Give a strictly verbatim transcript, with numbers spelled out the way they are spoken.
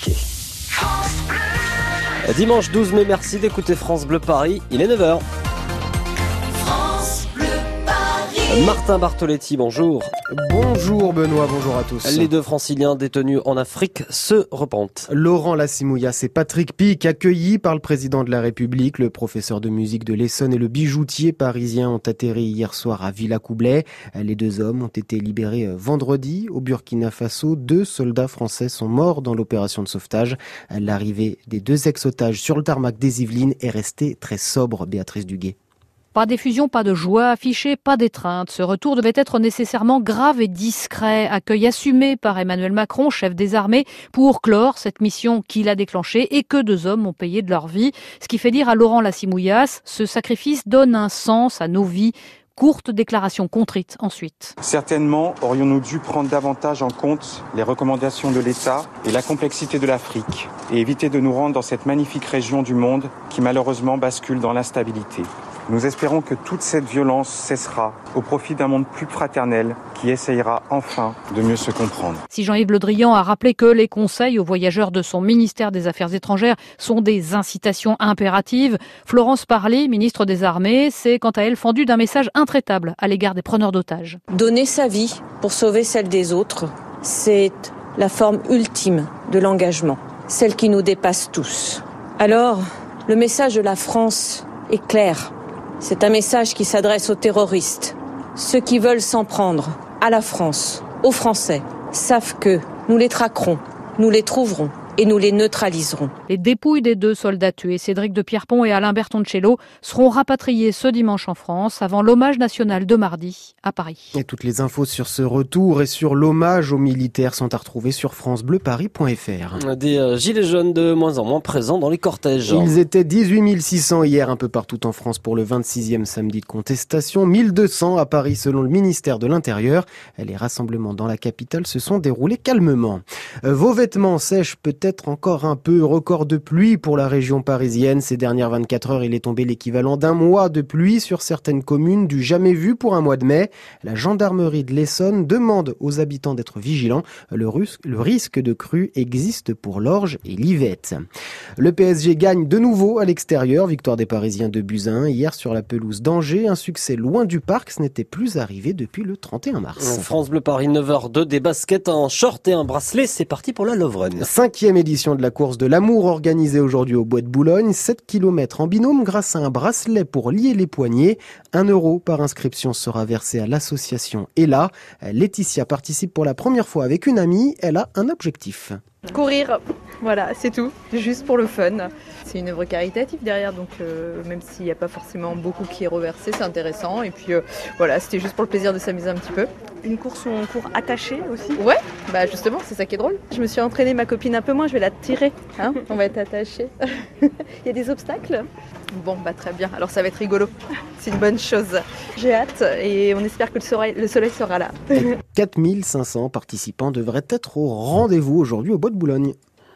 compliqué. Dimanche douze mai, merci d'écouter France Bleu Paris, il est neuf heures. France Bleu Paris. Martin Bartoletti, bonjour. Bonjour Benoît, bonjour à tous. Les deux franciliens détenus en Afrique se repentent. Laurent Lassimouillas et Patrick Pic, accueillis par le président de la République, le professeur de musique de l'Essonne et le bijoutier parisien ont atterri hier soir à Villacoublay. Les deux hommes ont été libérés vendredi au Burkina Faso. Deux soldats français sont morts dans l'opération de sauvetage. L'arrivée des deux ex-otages sur le tarmac des Yvelines est restée très sobre, Béatrice Duguay. Pas d'effusion, pas de joie affichée, pas d'étreinte. Ce retour devait être nécessairement grave et discret. Accueil assumé par Emmanuel Macron, chef des armées, pour clore cette mission qu'il a déclenchée et que deux hommes ont payé de leur vie. Ce qui fait dire à Laurent Lassimouillas, ce sacrifice donne un sens à nos vies. Courte déclaration contrite ensuite. Certainement aurions-nous dû prendre davantage en compte les recommandations de l'État et la complexité de l'Afrique et éviter de nous rendre dans cette magnifique région du monde qui malheureusement bascule dans l'instabilité. Nous espérons que toute cette violence cessera au profit d'un monde plus fraternel qui essayera enfin de mieux se comprendre. Si Jean-Yves Le Drian a rappelé que les conseils aux voyageurs de son ministère des Affaires étrangères sont des incitations impératives, Florence Parly, ministre des Armées, s'est quant à elle fendue d'un message intraitable à l'égard des preneurs d'otages. Donner sa vie pour sauver celle des autres, c'est la forme ultime de l'engagement, celle qui nous dépasse tous. Alors, le message de la France est clair. C'est un message qui s'adresse aux terroristes. Ceux qui veulent s'en prendre à la France, aux Français, savent que nous les traquerons, nous les trouverons et nous les neutraliserons. Les dépouilles des deux soldats tués, Cédric de Pierrepont et Alain Bertoncello, seront rapatriées ce dimanche en France avant l'hommage national de mardi à Paris. Et toutes les infos sur ce retour et sur l'hommage aux militaires sont à retrouver sur francebleuparis point f r. Des euh, gilets jaunes de moins en moins présents dans les cortèges. Ils étaient dix-huit mille six cents hier un peu partout en France pour le vingt-sixième samedi de contestation, mille deux cents à Paris selon le ministère de l'Intérieur. Les rassemblements dans la capitale se sont déroulés calmement. Vos vêtements sèchent peut-être Peut-être encore un peu. Record de pluie pour la région parisienne. Ces dernières vingt-quatre heures, il est tombé l'équivalent d'un mois de pluie sur certaines communes, du jamais vu pour un mois de mai. La gendarmerie de l'Essonne demande aux habitants d'être vigilants. Le, rus- le risque de crue existe pour l'Orge et l'Yvette. Le P S G gagne de nouveau à l'extérieur. Victoire des Parisiens de buts à un hier sur la pelouse d'Angers. Un succès loin du parc. Ce n'était plus arrivé depuis le trente et un mars. France Bleu Paris, neuf heures deux, des baskets, un short et un bracelet. C'est parti pour la Love Run. Cinquième édition de la course de l'amour organisée aujourd'hui au Bois de Boulogne. sept kilomètres en binôme grâce à un bracelet pour lier les poignets. un euro par inscription sera versé à l'association Ella. Laetitia participe pour la première fois avec une amie. Elle a un objectif. Courir, voilà, c'est tout, juste pour le fun. C'est une œuvre caritative derrière, donc euh, même s'il n'y a pas forcément beaucoup qui est reversé, c'est intéressant. Et puis euh, voilà, c'était juste pour le plaisir de s'amuser un petit peu. Une course où on court attaché aussi ? Ouais, bah justement, c'est ça qui est drôle. Je me suis entraînée, ma copine un peu moins, je vais la tirer, hein, on va être attachés. Il y a des obstacles ? Bon, bah très bien, alors ça va être rigolo, c'est une bonne chose. J'ai hâte et on espère que le soleil, le soleil sera là. quatre mille cinq cents participants devraient être au rendez-vous aujourd'hui au Bois de Boulogne.